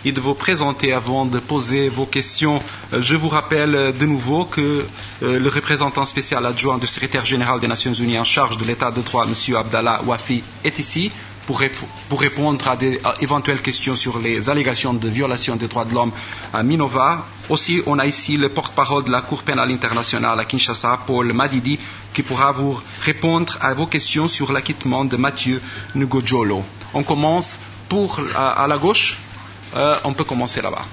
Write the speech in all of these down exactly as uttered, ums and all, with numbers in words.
et de vous présenter avant de poser vos questions. Je vous rappelle de nouveau que le représentant spécial adjoint du secrétaire général des Nations Unies en charge de l'état de droit, M. Abdallah Wafi, est ici pour, rép- pour répondre à des à éventuelles questions sur les allégations de violation des droits de l'homme à Minova. Aussi, on a ici le porte-parole de la Cour pénale internationale à Kinshasa, Paul Madidi, qui pourra vous répondre à vos questions sur l'acquittement de Mathieu Ngudjolo. On commence pour, à, à la gauche. Euh, on peut commencer là-bas.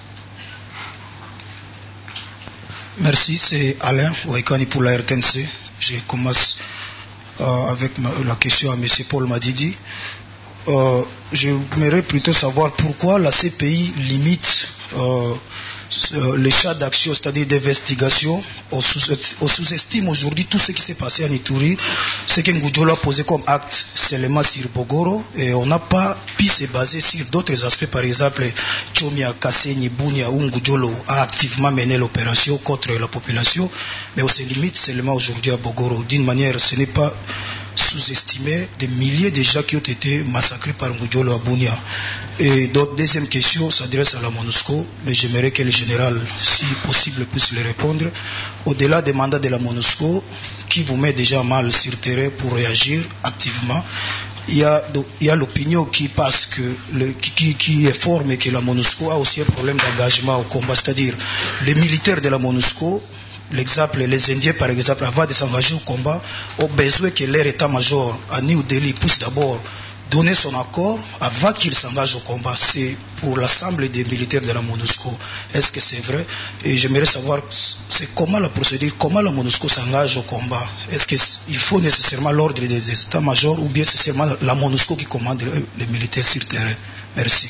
Merci, c'est Alain Waikani pour la R T N C. Je commence euh, avec ma, la question à M. Paul Madidi. Euh, J'aimerais plutôt savoir pourquoi la C P I limite euh, les champs d'action, c'est-à-dire d'investigation. On sous-estime aujourd'hui tout ce qui s'est passé à Ituri, ce que Ngudjolo a posé comme acte seulement sur Bogoro, et on n'a pas pu se baser sur d'autres aspects. Par exemple, Chomia, Kasseni, Bunia ou Ngudjolo a activement mené l'opération contre la population, mais on se limite seulement aujourd'hui à Bogoro. D'une manière, ce n'est pas sous-estimer des milliers de gens qui ont été massacrés par Ngudjolo à Bunia. Et donc, deuxième question s'adresse à la MONUSCO, mais j'aimerais que le général, si possible, puisse le répondre. Au-delà des mandats de la MONUSCO, qui vous met déjà mal sur terrain pour réagir activement, il y a, il y a l'opinion qui passe que le, qui, qui est forme que la MONUSCO a aussi un problème d'engagement au combat, c'est-à-dire les militaires de la MONUSCO. L'exemple, les Indiens par exemple, avant de s'engager au combat, ont besoin que leur état-major à New Delhi puisse d'abord donner son accord avant qu'ils s'engagent au combat. C'est pour l'ensemble des militaires de la MONUSCO. Est-ce que c'est vrai? Et j'aimerais savoir c'est comment la procédure, comment la MONUSCO s'engage au combat. Est-ce qu'il faut nécessairement l'ordre des états-majors ou bien c'est seulement la MONUSCO qui commande les militaires sur terrain? Merci.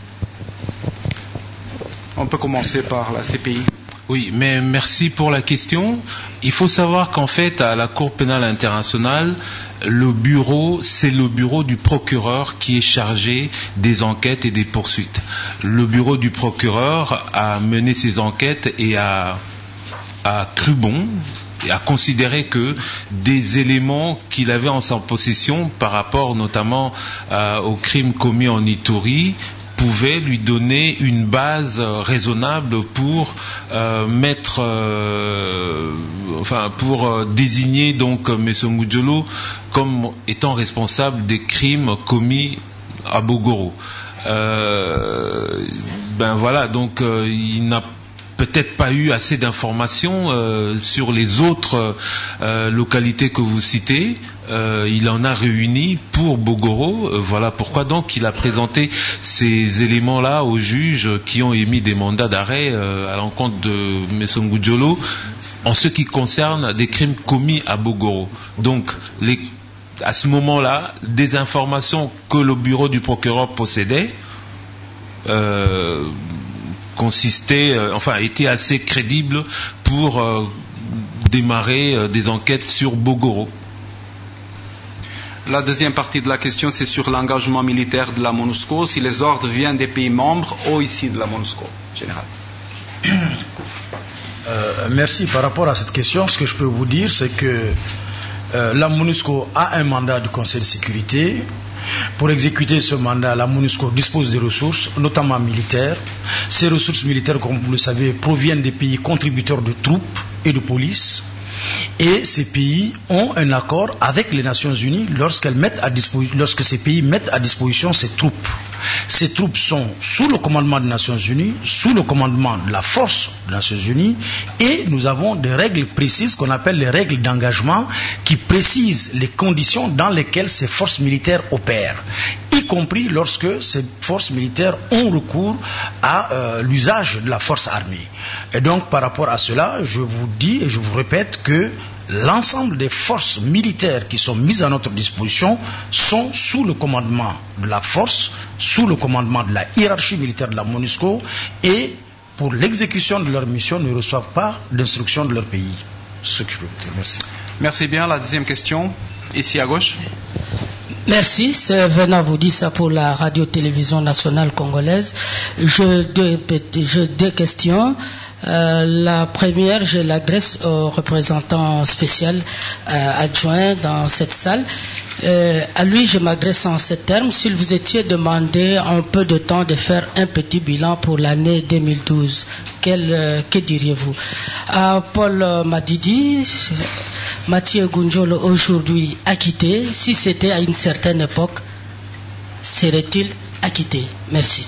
On peut commencer par la C P I. Oui, mais merci pour la question. Il faut savoir qu'en fait, à la Cour pénale internationale, le bureau, c'est le bureau du procureur qui est chargé des enquêtes et des poursuites. Le bureau du procureur a mené ses enquêtes et a, a cru bon et a considéré que des éléments qu'il avait en sa possession par rapport notamment euh, aux crimes commis en Ituri pouvait lui donner une base euh, raisonnable pour euh, mettre, euh, enfin pour euh, désigner donc M. Ngudjolo comme étant responsable des crimes commis à Bogoro. Euh, ben voilà, donc euh, il n'a peut-être pas eu assez d'informations euh, sur les autres euh, localités que vous citez. Euh, il en a réuni pour Bogoro. Euh, voilà pourquoi donc il a présenté ces éléments-là aux juges qui ont émis des mandats d'arrêt euh, à l'encontre de M. Ngudjolo en ce qui concerne des crimes commis à Bogoro. Donc les, à ce moment-là, des informations que le bureau du procureur possédait euh, consistait, euh, enfin, était assez crédible pour euh, démarrer euh, des enquêtes sur Bogoro. La deuxième partie de la question, c'est sur l'engagement militaire de la MONUSCO, si les ordres viennent des pays membres ou ici de la MONUSCO, général. Euh, merci. Par rapport à cette question, ce que je peux vous dire, c'est que euh, la MONUSCO a un mandat du Conseil de sécurité. Pour exécuter ce mandat, la MONUSCO dispose de ressources, notamment militaires. Ces ressources militaires, comme vous le savez, proviennent des pays contributeurs de troupes et de police. Et ces pays ont un accord avec les Nations Unies lorsqu'elles mettent à disposition, lorsque ces pays mettent à disposition ces troupes. Ces troupes sont sous le commandement des Nations Unies, sous le commandement de la force des Nations Unies, et nous avons des règles précises qu'on appelle les règles d'engagement qui précisent les conditions dans lesquelles ces forces militaires opèrent, y compris lorsque ces forces militaires ont recours à euh, l'usage de la force armée. Et donc par rapport à cela, je vous dis et je vous répète que l'ensemble des forces militaires qui sont mises à notre disposition sont sous le commandement de la force, sous le commandement de la hiérarchie militaire de la MONUSCO, et pour l'exécution de leur mission ne reçoivent pas d'instruction de leur pays. C'est ce que je peux vous dire. Merci. Merci bien. La deuxième question, ici à gauche. Merci, c'est venant vous dire ça pour la radio-télévision nationale congolaise. Je deux, je, deux questions. Euh, la première, je l'adresse au représentant spécial euh, adjoint dans cette salle. Euh, à lui, je m'adresse en ces termes. S'il vous était demandé un peu de temps de faire un petit bilan pour l'année deux mille douze, quel, euh, que diriez-vous? À Paul euh, Madidi, Mathieu Ngunjolo aujourd'hui acquitté, si c'était à une certaine époque, serait-il acquitté? Merci.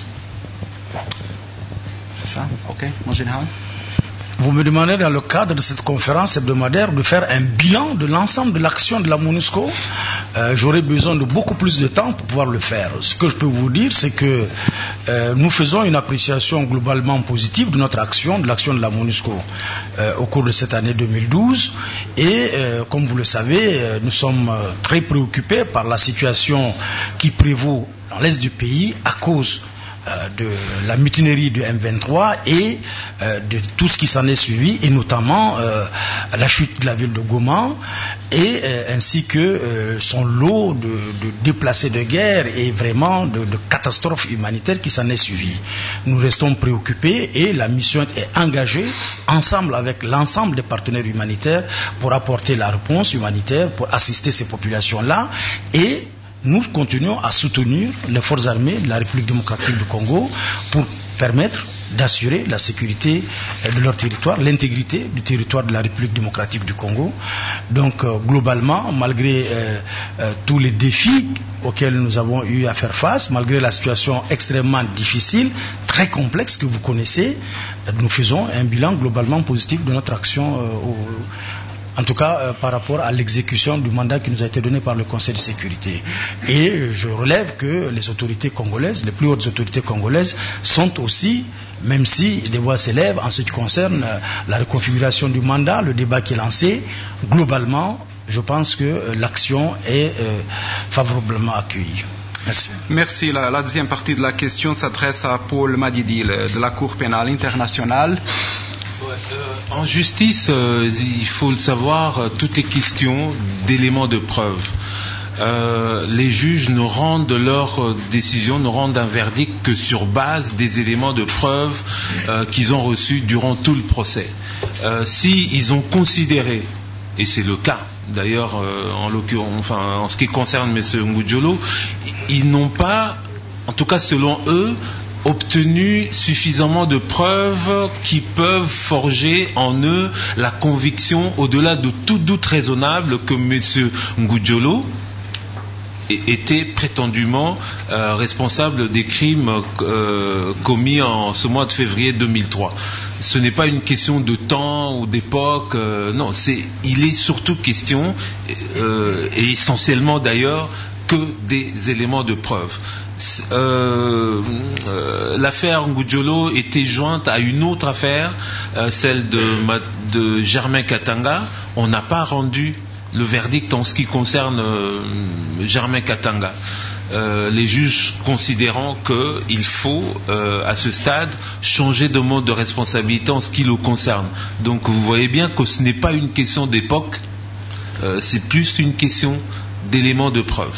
C'est ça? Ok, mon général. Vous me demandez dans le cadre de cette conférence hebdomadaire de faire un bilan de l'ensemble de l'action de la MONUSCO. Euh, J'aurais besoin de beaucoup plus de temps pour pouvoir le faire. Ce que je peux vous dire, c'est que euh, nous faisons une appréciation globalement positive de notre action, de l'action de la MONUSCO euh, au cours de cette année deux mille douze. Et euh, comme vous le savez, euh, nous sommes euh, très préoccupés par la situation qui prévaut dans l'est du pays à cause Euh, de la mutinerie du M vingt-trois et euh, de tout ce qui s'en est suivi, et notamment euh, la chute de la ville de Goma et euh, ainsi que euh, son lot de, de déplacés de guerre et vraiment de, de catastrophes humanitaires qui s'en est suivi. Nous restons préoccupés et la mission est engagée ensemble avec l'ensemble des partenaires humanitaires pour apporter la réponse humanitaire, pour assister ces populations-là, et nous continuons à soutenir les forces armées de la République démocratique du Congo pour permettre d'assurer la sécurité de leur territoire, l'intégrité du territoire de la République démocratique du Congo. Donc euh, globalement, malgré euh, euh, tous les défis auxquels nous avons eu à faire face, malgré la situation extrêmement difficile, très complexe que vous connaissez, nous faisons un bilan globalement positif de notre action euh, au en tout cas euh, par rapport à l'exécution du mandat qui nous a été donné par le Conseil de sécurité. Et je relève que les autorités congolaises, les plus hautes autorités congolaises, sont aussi, même si des voix s'élèvent en ce qui concerne euh, la reconfiguration du mandat, le débat qui est lancé, globalement, je pense que euh, l'action est euh, favorablement accueillie. Merci. Merci. La, la deuxième partie de la question s'adresse à Paul Madidi de la Cour pénale internationale. Euh, en justice, euh, il faut le savoir, euh, tout est question d'éléments de preuve. Euh, les juges ne rendent leur euh, décision, ne rendent un verdict que sur base des éléments de preuve euh, qu'ils ont reçus durant tout le procès. Euh, si ils ont considéré, et c'est le cas d'ailleurs euh, en l'occurrence, enfin en ce qui concerne M. Ngudjolo, ils n'ont pas, en tout cas selon eux, obtenu suffisamment de preuves qui peuvent forger en eux la conviction, au-delà de tout doute raisonnable, que M. Ngudjolo était prétendument euh, responsable des crimes euh, commis en ce mois de février deux mille trois. Ce n'est pas une question de temps ou d'époque, euh, non, c'est, il est surtout question, euh, et essentiellement d'ailleurs, que des éléments de preuve. Euh, euh, l'affaire Ngudjolo était jointe à une autre affaire, euh, celle de, de Germain Katanga. On n'a pas rendu le verdict en ce qui concerne euh, Germain Katanga. Euh, les juges considérant qu'il faut, euh, à ce stade, changer de mode de responsabilité en ce qui le concerne. Donc vous voyez bien que ce n'est pas une question d'époque, euh, c'est plus une question d'éléments de preuve.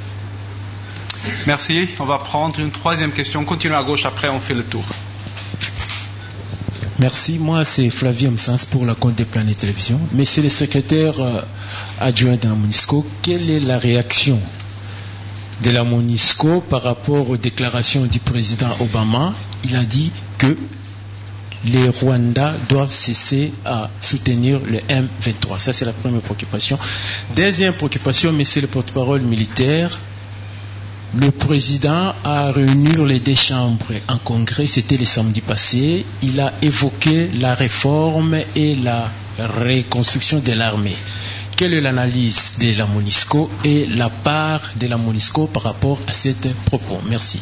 Merci. On va prendre une troisième question. On continue à gauche, après on fait le tour. Merci. Moi, c'est Flavie Msens pour la compte des Planètes Télévision. Monsieur le secrétaire euh, adjoint de la MONUSCO, quelle est la réaction de la MONUSCO par rapport aux déclarations du président Obama? Il a dit que les Rwandais doivent cesser à soutenir le M vingt-trois. Ça, c'est la première préoccupation. Deuxième préoccupation, monsieur le porte-parole militaire, le président a réuni les deux chambres en congrès, c'était le samedi passé. Il a évoqué la réforme et la reconstruction de l'armée. Quelle est l'analyse de la MONUSCO et la part de la MONUSCO par rapport à ces propos? Merci.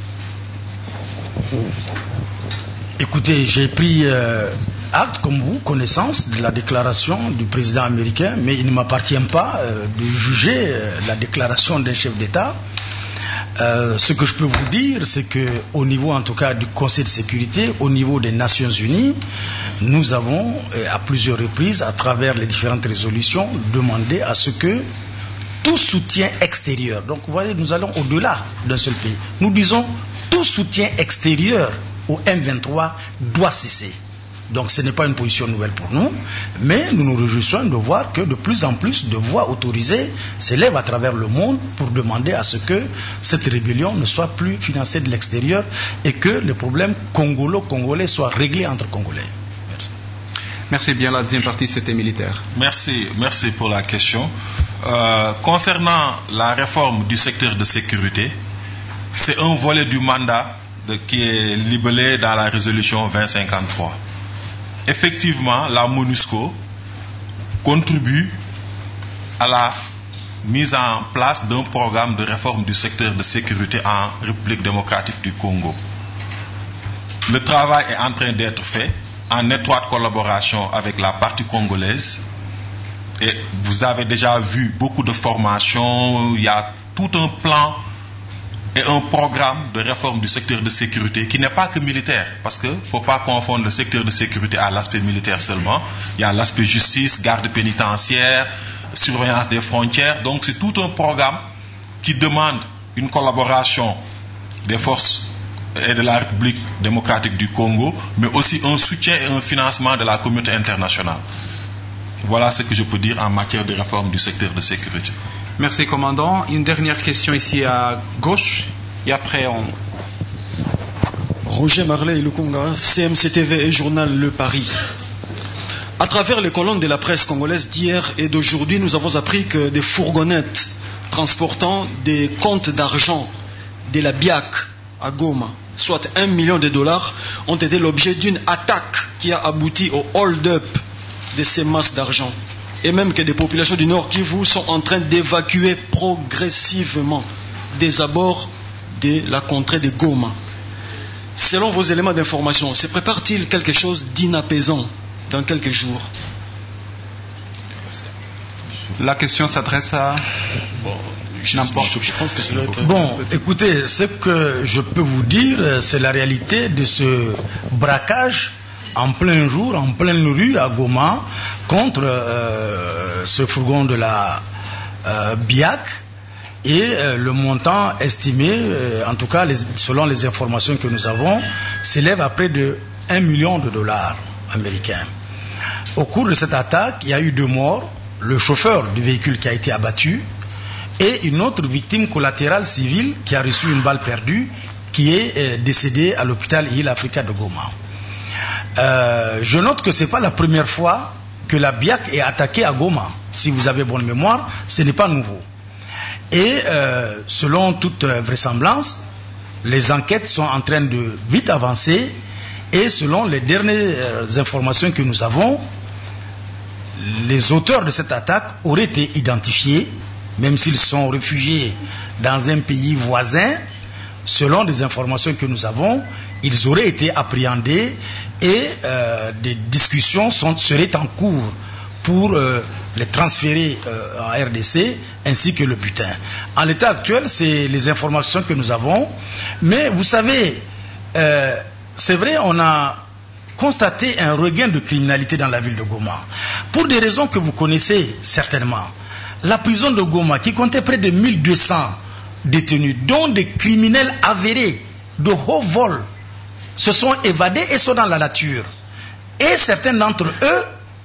Écoutez, j'ai pris euh, acte, comme vous, connaissance de la déclaration du président américain, mais il ne m'appartient pas euh, de juger euh, la déclaration d'un chef d'État. Euh, ce que je peux vous dire, c'est qu'au niveau en tout cas du Conseil de sécurité, au niveau des Nations Unies, nous avons euh, à plusieurs reprises, à travers les différentes résolutions, demandé à ce que tout soutien extérieur, donc vous voyez, nous allons au-delà d'un seul pays, nous disons tout soutien extérieur au M vingt-trois doit cesser. Donc ce n'est pas une position nouvelle pour nous, mais nous nous réjouissons de voir que de plus en plus de voix autorisées s'élèvent à travers le monde pour demander à ce que cette rébellion ne soit plus financée de l'extérieur et que les problèmes congolo-congolais soient réglés entre Congolais. Merci. Merci bien. La deuxième partie, c'était militaire. Merci, merci pour la question. Euh, concernant la réforme du secteur de sécurité, c'est un volet du mandat de, qui est libellé dans la résolution vingt cinquante-trois. Effectivement, la MONUSCO contribue à la mise en place d'un programme de réforme du secteur de sécurité en République démocratique du Congo. Le travail est en train d'être fait en étroite collaboration avec la partie congolaise. Et vous avez déjà vu beaucoup de formations, il y a tout un plan et un programme de réforme du secteur de sécurité qui n'est pas que militaire, parce qu'il ne faut pas confondre le secteur de sécurité à l'aspect militaire seulement. Il y a l'aspect justice, garde pénitentiaire, surveillance des frontières. Donc c'est tout un programme qui demande une collaboration des forces et de la République démocratique du Congo, mais aussi un soutien et un financement de la communauté internationale. Voilà ce que je peux dire en matière de réforme du secteur de sécurité. Merci, commandant. Une dernière question ici à gauche, et après on... Roger Marley Lukunga, C M C T V et journal Le Paris. À travers les colonnes de la presse congolaise d'hier et d'aujourd'hui, nous avons appris que des fourgonnettes transportant des comptes d'argent de la B I A C à Goma, soit un million de dollars, ont été l'objet d'une attaque qui a abouti au hold-up de ces masses d'argent. Et même que des populations du Nord Kivu sont en train d'évacuer progressivement des abords de la contrée de Goma. Selon vos éléments d'information, se prépare-t-il quelque chose d'inapaisant dans quelques jours? La question s'adresse à... Bon, je, je, je pense que ça doit être... Bon, écoutez, ce que je peux vous dire, c'est la réalité de ce braquage en plein jour, en pleine rue à Goma, contre euh, ce fourgon de la euh, B I A C, et euh, le montant estimé, euh, en tout cas les, selon les informations que nous avons, s'élève à près de un million de dollars américains. Au cours de cette attaque, il y a eu deux morts, le chauffeur du véhicule qui a été abattu et une autre victime collatérale civile qui a reçu une balle perdue, qui est euh, décédée à l'hôpital Hill Africa de Goma. Euh, je note que ce n'est pas la première fois que la B I A C est attaquée à Goma. Si vous avez bonne mémoire, ce n'est pas nouveau. Et euh, selon toute vraisemblance, les enquêtes sont en train de vite avancer, et selon les dernières informations que nous avons, les auteurs de cette attaque auraient été identifiés, même s'ils sont réfugiés dans un pays voisin. Selon les informations que nous avons, ils auraient été appréhendés et euh, des discussions sont, seraient en cours pour euh, les transférer euh, en R D C ainsi que le butin. En l'état actuel, c'est les informations que nous avons, mais vous savez, euh, c'est vrai, on a constaté un regain de criminalité dans la ville de Goma. Pour des raisons que vous connaissez certainement. La prison de Goma, qui comptait près de mille deux cents détenus, dont des criminels avérés de haut vol, se sont évadés et sont dans la nature. Et certains d'entre eux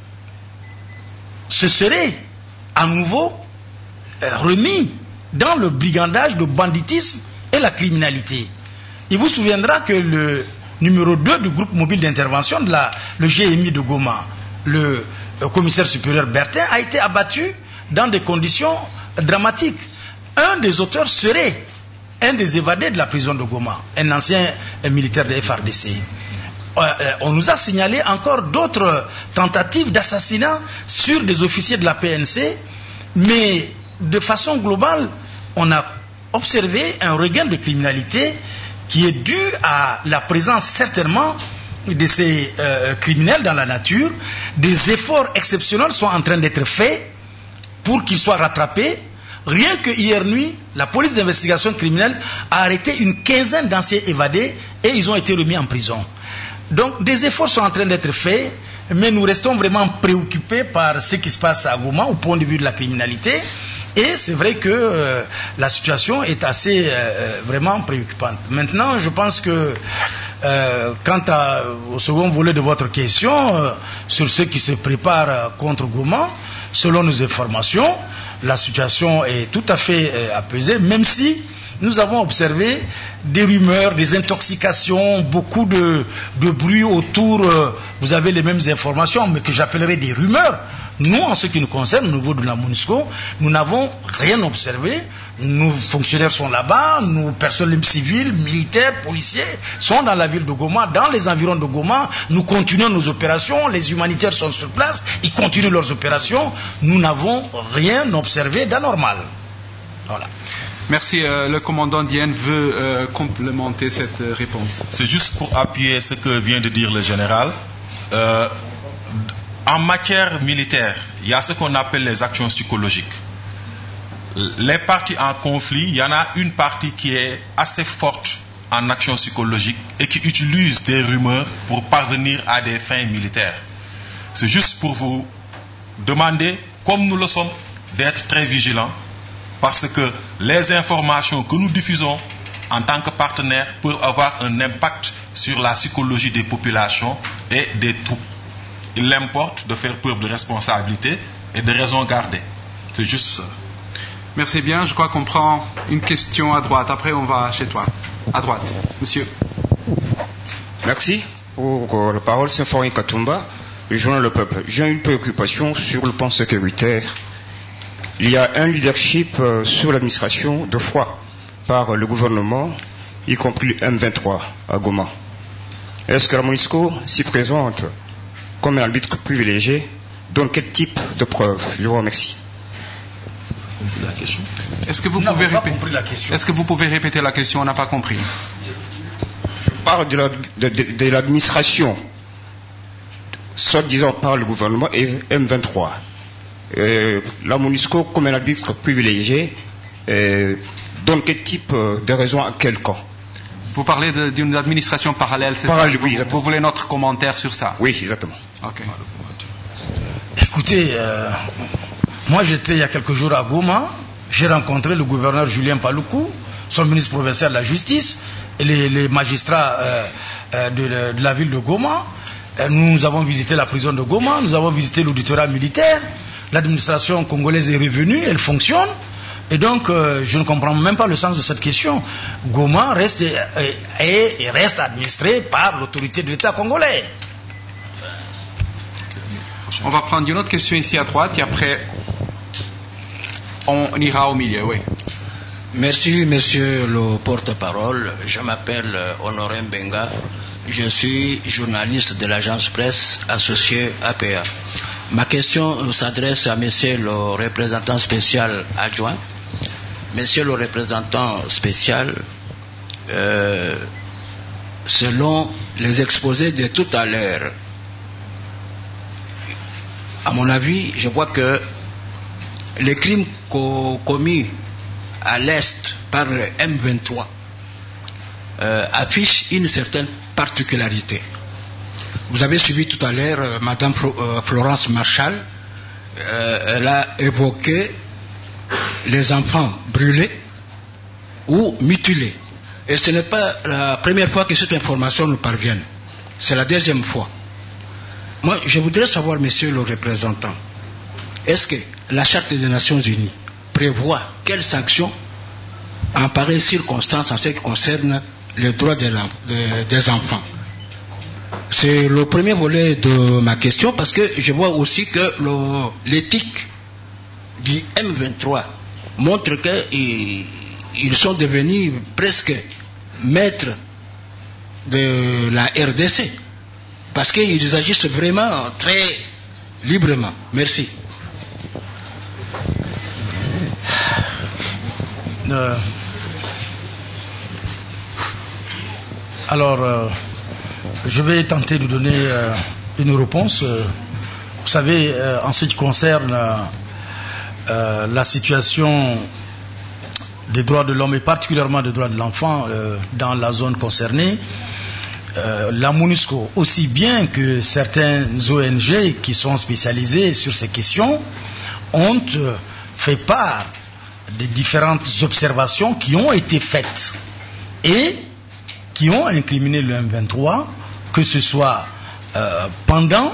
se seraient à nouveau remis dans le brigandage, le banditisme et la criminalité. Il vous souviendra que le numéro deux du groupe mobile d'intervention, de la, le G M I de Goma, le, le commissaire supérieur Bertin, a été abattu dans des conditions dramatiques. Un des auteurs serait un des évadés de la prison de Goma, un ancien un militaire de F R D C. Euh, euh, on nous a signalé encore d'autres tentatives d'assassinat sur des officiers de la P N C, mais de façon globale, on a observé un regain de criminalité qui est dû à la présence certainement de ces euh, criminels dans la nature. Des efforts exceptionnels sont en train d'être faits pour qu'ils soient rattrapés. Rien que hier nuit, la police d'investigation criminelle a arrêté une quinzaine d'anciens évadés et ils ont été remis en prison. Donc des efforts sont en train d'être faits, mais nous restons vraiment préoccupés par ce qui se passe à Goma au point de vue de la criminalité. Et c'est vrai que euh, la situation est assez euh, vraiment préoccupante. Maintenant, je pense que Euh, quant à, au second volet de votre question, euh, sur ce qui se prépare euh, contre Goma, selon nos informations, la situation est tout à fait euh, apaisée, même si nous avons observé des rumeurs, des intoxications, beaucoup de, de bruit autour. Euh, vous avez les mêmes informations, mais que j'appellerais des rumeurs. Nous, en ce qui nous concerne, au niveau de la MONUSCO, nous n'avons rien observé. Nos fonctionnaires sont là-bas, nos personnels civils, militaires, policiers sont dans la ville de Goma, dans les environs de Goma. Nous continuons nos opérations, les humanitaires sont sur place, ils continuent leurs opérations. Nous n'avons rien observé d'anormal. Voilà. Merci. Euh, le commandant Diène veut euh, complémenter cette euh, réponse. C'est juste pour appuyer ce que vient de dire le général. Euh, en matière militaire, il y a ce qu'on appelle les actions psychologiques. Les parties en conflit, il y en a une partie qui est assez forte en action psychologique et qui utilise des rumeurs pour parvenir à des fins militaires. C'est juste pour vous demander, comme nous le sommes, d'être très vigilants, parce que les informations que nous diffusons en tant que partenaires peuvent avoir un impact sur la psychologie des populations et des troupes. Il importe de faire preuve de responsabilité et de raison gardée. C'est juste ça. Merci bien. Je crois qu'on prend une question à droite. Après, on va chez toi. À droite. Monsieur. Merci pour la parole. C'est Forin Katumba, le journal Le Peuple. J'ai une préoccupation sur le plan sécuritaire. Il y a un leadership euh, sur l'administration de foi par euh, le gouvernement, y compris le M vingt-trois à Goma. Est-ce que la MONUSCO s'y présente comme un arbitre privilégié? Dans quel type de preuves? Je vous remercie. La question. Est-ce que vous non, pouvez pas répéter compris la question. Est-ce que vous pouvez répéter la question? On n'a pas compris. Je parle de, la, de, de, de l'administration, soit disant par le gouvernement et M vingt-trois. Euh, la MONUSCO comme un arbitre privilégié, euh, dans quel type de raison, à quel cas? Vous parlez de, d'une administration parallèle, c'est Parallèle, ça? oui, vous, exactement. vous voulez notre commentaire sur ça? Oui, exactement. Ok. Écoutez, euh, moi j'étais il y a quelques jours à Goma, j'ai rencontré le gouverneur Julien Paloukou, son ministre provincial de la Justice, et les, les magistrats euh, euh, de, de la ville de Goma. Nous avons visité la prison de Goma, nous avons visité l'auditorat militaire. L'administration congolaise est revenue, elle fonctionne. Et donc, euh, je ne comprends même pas le sens de cette question. Goma reste, et, et, et reste administré par l'autorité de l'État congolais. On va prendre une autre question ici à droite et après, on ira au milieu, oui. Merci, monsieur le porte-parole. Je m'appelle Honoré Mbenga. Je suis journaliste de l'agence presse associée A P A. Ma question s'adresse à monsieur le représentant spécial adjoint. Monsieur le représentant spécial, euh, selon les exposés de tout à l'heure, à mon avis, je vois que les crimes co- commis à l'Est par le M vingt-trois euh, affichent une certaine particularité. Vous avez suivi tout à l'heure euh, Madame Flo- euh, Florence Marshall, euh, elle a évoqué les enfants brûlés ou mutilés. Et ce n'est pas la première fois que cette information nous parvient, c'est la deuxième fois. Moi, je voudrais savoir, monsieur le représentant, est-ce que la Charte des Nations Unies prévoit quelles sanctions en pareille circonstance en ce qui concerne les droits des, de, des enfants? C'est le premier volet de ma question, parce que je vois aussi que le, l'éthique du M vingt-trois montre qu'ils ils sont devenus presque maîtres de la R D C, parce qu'ils agissent vraiment très librement. Merci. Euh, alors, euh, je vais tenter de donner euh, une réponse. Euh, vous savez, euh, en ce qui concerne euh, euh, la situation des droits de l'homme et particulièrement des droits de l'enfant euh, dans la zone concernée, euh, la MONUSCO, aussi bien que certaines O N G qui sont spécialisées sur ces questions, ont euh, fait part des différentes observations qui ont été faites. Et qui ont incriminé le M vingt-trois, que ce soit euh, pendant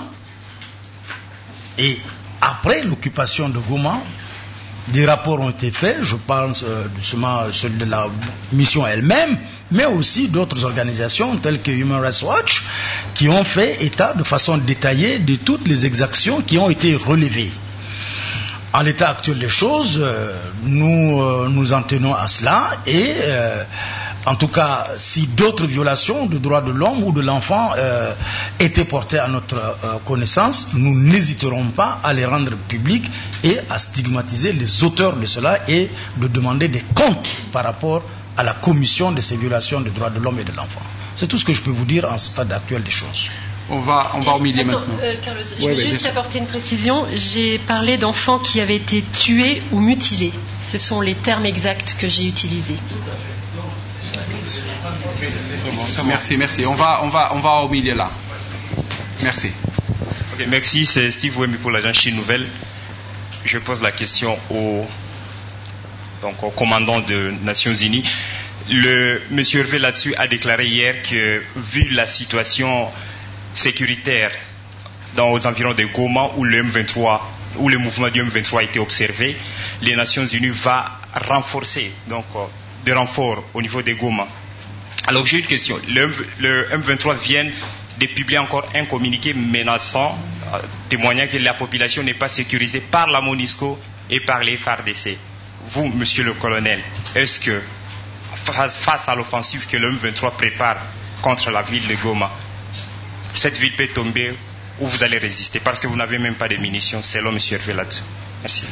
et après l'occupation de Goma. Des rapports ont été faits, je pense euh, justement celui de la mission elle-même, mais aussi d'autres organisations telles que Human Rights Watch, qui ont fait état de façon détaillée de toutes les exactions qui ont été relevées. En l'état actuel des choses, euh, nous euh, nous en tenons à cela et euh, en tout cas, si d'autres violations de droits de l'homme ou de l'enfant euh, étaient portées à notre euh, connaissance, nous n'hésiterons pas à les rendre publics et à stigmatiser les auteurs de cela et de demander des comptes par rapport à la commission de ces violations des droits de l'homme et de l'enfant. C'est tout ce que je peux vous dire en ce stade actuel des choses. On va, on va au milieu maintenant. Euh, Carlos, je ouais, veux ouais, juste apporter une précision. J'ai parlé d'enfants qui avaient été tués ou mutilés. Ce sont les termes exacts que j'ai utilisés. Merci, merci. On va, on va, on va au milieu là. Merci. Okay, merci, c'est Steve Wemi pour l'agence Chine Nouvelle. Je pose la question au, donc, au commandant des Nations Unies. Le monsieur Hervé là-dessus a déclaré hier que, vu la situation sécuritaire dans aux environs de Goma où le M vingt-trois, où le mouvement du M vingt-trois a été observé, les Nations Unies vont renforcer donc des renforts au niveau de Goma. Alors j'ai une question. Le, le M vingt-trois vient de publier encore un communiqué menaçant, euh, témoignant que la population n'est pas sécurisée par la MONUSCO et par les F A R D C. Vous, monsieur le colonel, est-ce que face, face à l'offensive que le M vingt-trois prépare contre la ville de Goma, cette ville peut tomber ou vous allez résister parce que vous n'avez même pas de munitions, selon monsieur Hervé là-dessus. Merci.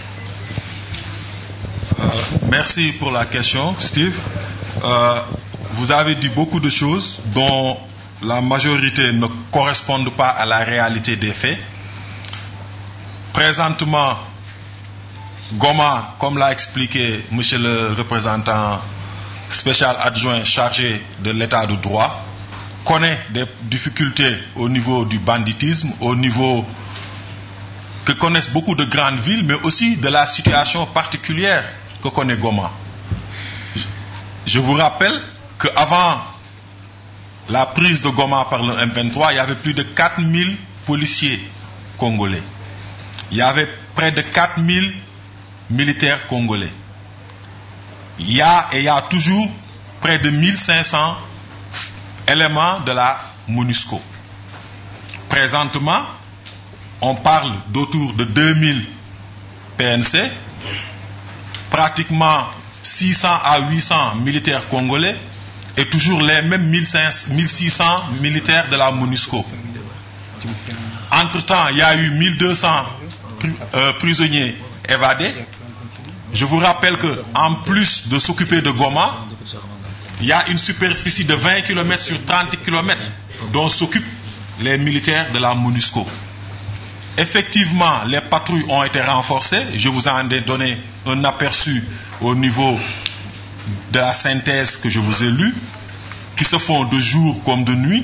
Euh, merci pour la question, Steve. Euh, vous avez dit beaucoup de choses dont la majorité ne correspondent pas à la réalité des faits. Présentement, Goma, comme l'a expliqué monsieur le représentant spécial adjoint chargé de l'état de droit, connaît des difficultés au niveau du banditisme, au niveau que connaissent beaucoup de grandes villes, mais aussi de la situation particulière que connaît Goma. Je vous rappelle qu'avant la prise de Goma par le M vingt-trois, il y avait plus de quatre mille policiers congolais. Il y avait près de quatre mille militaires congolais. Il y a et il y a toujours près de mille cinq cents éléments de la MONUSCO. Présentement, on parle d'autour de deux mille P N C, pratiquement six cents à huit cents militaires congolais et toujours les mêmes mille six cents militaires de la MONUSCO. Entre-temps, il y a eu mille deux cents euh, prisonniers évadés. Je vous rappelle qu'en plus de s'occuper de Goma, il y a une superficie de vingt kilomètres sur trente kilomètres dont s'occupent les militaires de la MONUSCO. Effectivement, les patrouilles ont été renforcées. Je vous en ai donné un aperçu au niveau de la synthèse que je vous ai lue, qui se font de jour comme de nuit,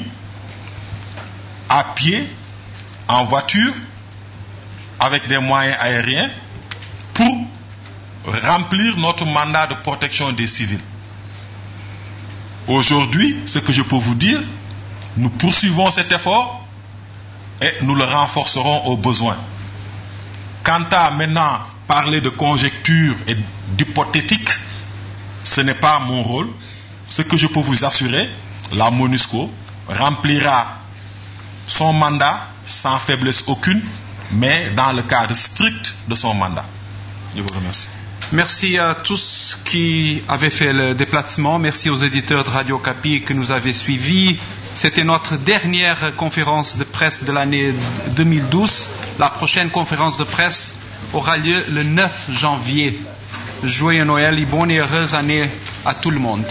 à pied, en voiture, avec des moyens aériens, pour remplir notre mandat de protection des civils. Aujourd'hui, ce que je peux vous dire, nous poursuivons cet effort et nous le renforcerons au besoin. Quant à maintenant parler de conjecture et d'hypothétique, ce n'est pas mon rôle. Ce que je peux vous assurer, la MONUSCO remplira son mandat sans faiblesse aucune, mais dans le cadre strict de son mandat. Je vous remercie. Merci à tous qui avaient fait le déplacement. Merci aux éditeurs de Radio Kapi que nous avez suivis. C'était notre dernière conférence de presse de l'année deux mille douze. La prochaine conférence de presse aura lieu le neuf janvier. Joyeux Noël et bonne et heureuse année à tout le monde.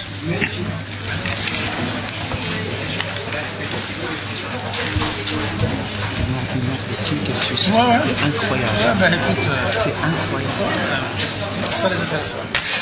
Ouais, ouais. C'est incroyable. Ouais, ben, écoute, euh... c'est incroyable. Ça les intéresse pas.